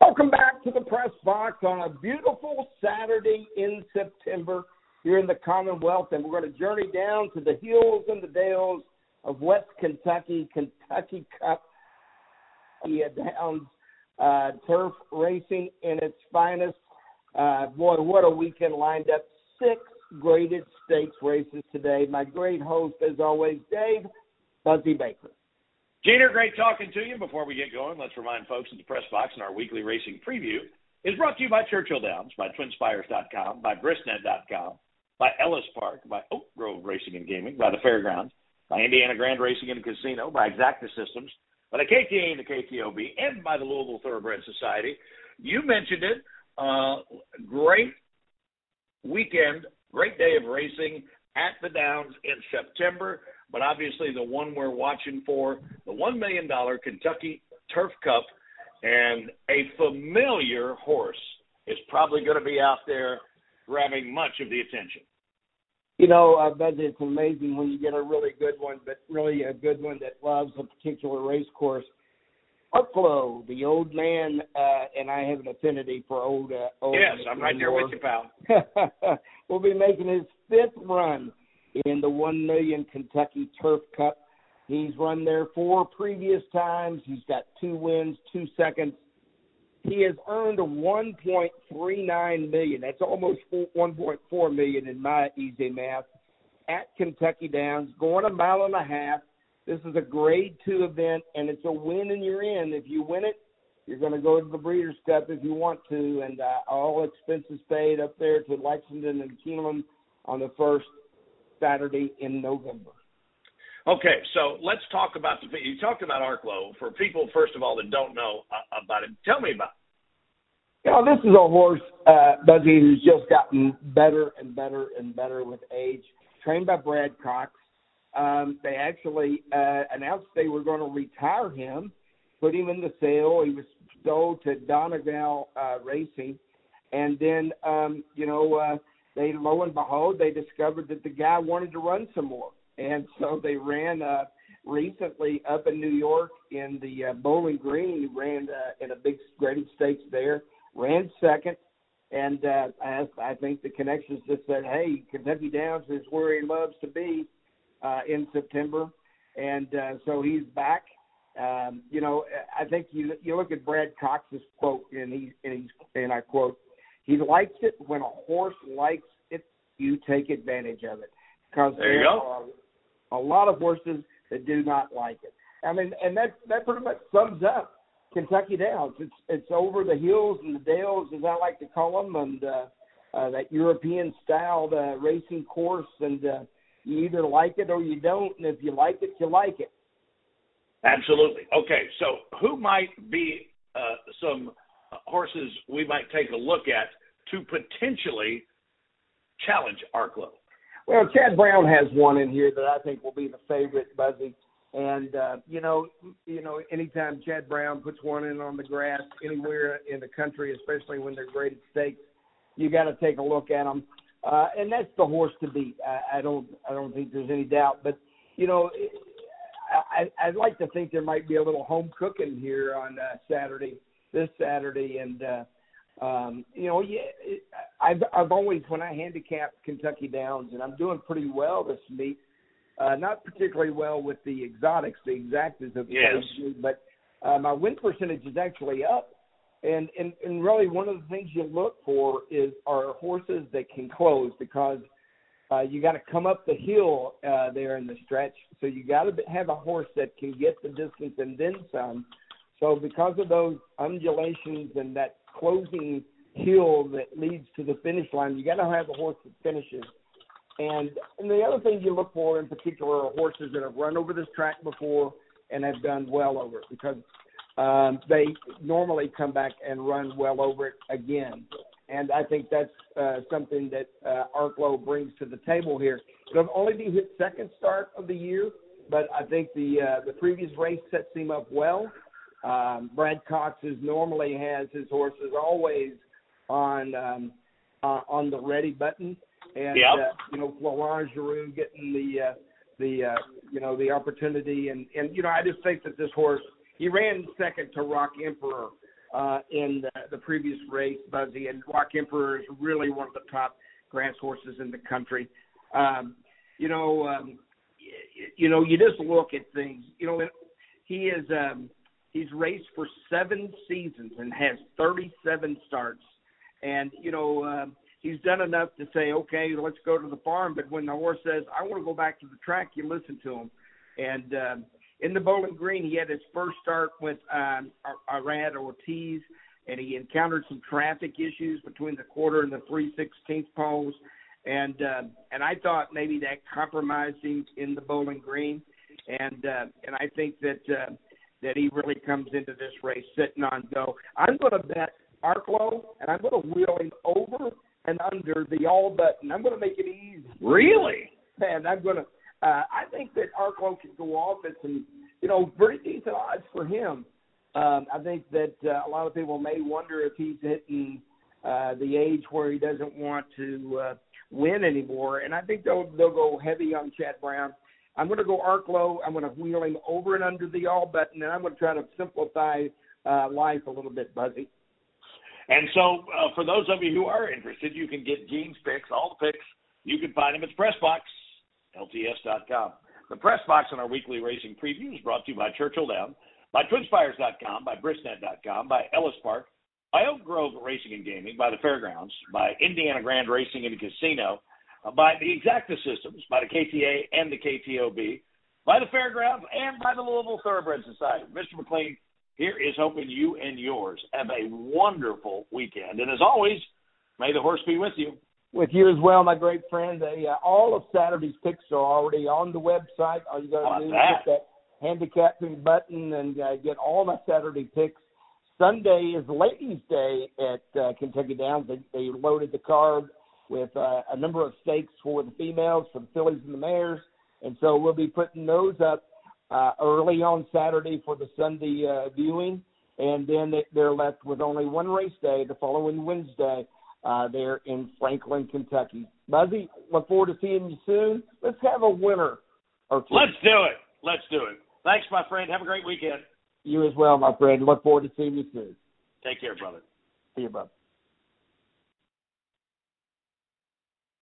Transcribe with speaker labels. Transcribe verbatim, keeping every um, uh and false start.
Speaker 1: Welcome back to the Press Box on a beautiful Saturday in September here in the Commonwealth, and we're going to journey down to the hills and the dales of West Kentucky, Kentucky Cup Downs uh, turf racing in its finest. Uh, boy, what a weekend lined up. Six graded stakes races today. My great host, as always, Dave Buzzy Baker.
Speaker 2: Jeter, great talking to you. Before we get going, let's remind folks that the Press Box and our weekly racing preview is brought to you by Churchill Downs, by Twin Spires dot com, by Bristnet dot com, by Ellis Park, by Oak Grove Racing and Gaming, by the Fairgrounds, by Indiana Grand Racing and Casino, by Exacta Systems, by the K T A and the K T O B, and by the Louisville Thoroughbred Society. You mentioned it. Uh, great weekend, great day of racing at the Downs in September, but obviously the one we're watching for, the one million dollars Kentucky Turf Cup, and a familiar horse is probably going to be out there grabbing much of the attention.
Speaker 1: You know, uh, Buzzy, it's amazing when you get a really good one, but really a good one that loves a particular race course. Arklow, the old man, uh, and I have an affinity for old. Uh, old
Speaker 2: yes, I'm right there with you, pal.
Speaker 1: Will be making his fifth run in the one million Kentucky Turf Cup. He's run there four previous times. He's got two wins, two seconds. He has earned a one point three nine million dollars. That's almost one point four million dollars in my easy math at Kentucky Downs, going a mile and a half. This is a grade two event, and it's a win and you're in. If you win it, you're going to go to the Breeders' Cup if you want to, and uh, all expenses paid up there to Lexington and Keeneland on the first Saturday in November.
Speaker 2: Okay, so let's talk about the – you talked about Arklow. For people, first of all, that don't know uh, about him, tell me about it.
Speaker 1: You know, this is a horse, uh, Buzzy, who's just gotten better and better and better with age, trained by Brad Cox. Um, they actually uh, announced they were going to retire him, put him in the sale. He was sold to Donegal uh, Racing. And then, um, you know, uh, they lo and behold, they discovered that the guy wanted to run some more. And so they ran uh, recently up in New York in the uh, Bowling Green. He ran uh, in a big graded stakes there, ran second. And uh, I, I think the connections just said, hey, Kentucky Downs is where he loves to be. Uh, in September, and uh, so he's back. Um, you know, I think you you look at Brad Cox's quote, and he and he's and I quote, he likes it when a horse likes it, you take advantage of it, because
Speaker 2: there,
Speaker 1: there
Speaker 2: you
Speaker 1: are a lot of horses that do not like it. I mean, and that that pretty much sums up Kentucky Downs. It's it's over the hills and the dales, as I like to call them, and uh, uh, that European styled uh, racing course, and uh, you either like it or you don't, and if you like it, you like it.
Speaker 2: Absolutely. Okay, so who might be uh, some horses we might take a look at to potentially challenge Arklow?
Speaker 1: Well, Chad Brown has one in here that I think will be the favorite, Buzzy. And, uh, you know, you know, anytime Chad Brown puts one in on the grass anywhere in the country, especially when they're graded stakes, you got to take a look at them. Uh, and that's the horse to beat. I, I don't, I don't think there's any doubt. But you know, I, I'd like to think there might be a little home cooking here on uh, Saturday, this Saturday, and uh, um, you know, yeah, it, I've, I've always when I handicap Kentucky Downs, and I'm doing pretty well this meet. Uh, not particularly well with the exotics, the exactas of the
Speaker 2: yes.
Speaker 1: place, but uh, my win percentage is actually up. And, and and really one of the things you look for is are horses that can close, because uh, you got to come up the hill uh, there in the stretch. So you got to have a horse that can get the distance and then some. So because of those undulations and that closing hill that leads to the finish line, you got to have a horse that finishes. And, and the other thing you look for in particular are horses that have run over this track before and have done well over it, because Um, they normally come back and run well over it again. And I think that's uh, something that uh, Arklow brings to the table here. It'll only be his second start of the year, but I think the uh, the previous race sets him up well. Um, Brad Cox is normally has his horses always on um, uh, on the ready button. And,
Speaker 2: yep.
Speaker 1: uh, you know, Florent Giroux getting the, uh, the uh, you know, the opportunity. And, and, you know, I just think that this horse, he ran second to Rock Emperor uh, in the, the previous race, Buzzy, and Rock Emperor is really one of the top grass horses in the country. Um, you know, um, you, you know, you just look at things. You know, he is um, he's raced for seven seasons and has thirty-seven starts, and you know. Um, He's done enough to say, okay, let's go to the farm. But when the horse says, I want to go back to the track, you listen to him. And um, in the Bowling Green, he had his first start with um, Arad Ortiz, and he encountered some traffic issues between the quarter and the three sixteenths poles. And uh, and I thought maybe that compromised him in the Bowling Green. And uh, and I think that uh, that he really comes into this race sitting on go. I'm going to bet Arklow, and I'm going to wheel him over and under the all button. I'm going to make it easy.
Speaker 2: Really?
Speaker 1: And I'm going to. Uh, I think that Arklow can go off at some, you know, pretty decent odds for him. Um, I think that uh, a lot of people may wonder if he's hitting uh, the age where he doesn't want to uh, win anymore. And I think they'll they'll go heavy on Chad Brown. I'm going to go Arklow. I'm going to wheel him over and under the all button, and I'm going to try to simplify uh, life a little bit, Buzzy.
Speaker 2: And so uh, for those of you who are interested, you can get Gene's picks, all the picks. You can find them at the Pressbox, L T S dot com. The Pressbox on our weekly racing preview is brought to you by Churchill Downs, by Twin Spires dot com, by Brisnet dot com, by Ellis Park, by Oak Grove Racing and Gaming, by the Fairgrounds, by Indiana Grand Racing and Casino, uh, by the Exacta Systems, by the K T A and the K T O B, by the Fairgrounds, and by the Louisville Thoroughbred Society. Mister McLean, here is hoping you and yours have a wonderful weekend. And as always, may the horse be with you.
Speaker 1: With you as well, my great friend. Uh, yeah, all of Saturday's picks are already on the website. All you got to do is hit that handicapping button and uh, get all my Saturday picks. Sunday is Ladies' Day at uh, Kentucky Downs. They, they loaded the card with uh, a number of stakes for the females, for the fillies and the mares. And so we'll be putting those up Uh, early on Saturday for the Sunday uh, viewing, and then they, they're left with only one race day the following Wednesday uh, there in Franklin, Kentucky. Buzzy, look forward to seeing you soon. Let's have a winner or two.
Speaker 2: Let's do it. Let's do it. Thanks, my friend. Have a great weekend.
Speaker 1: You as well, my friend. Look forward to seeing you soon.
Speaker 2: Take care, brother.
Speaker 1: See you, brother.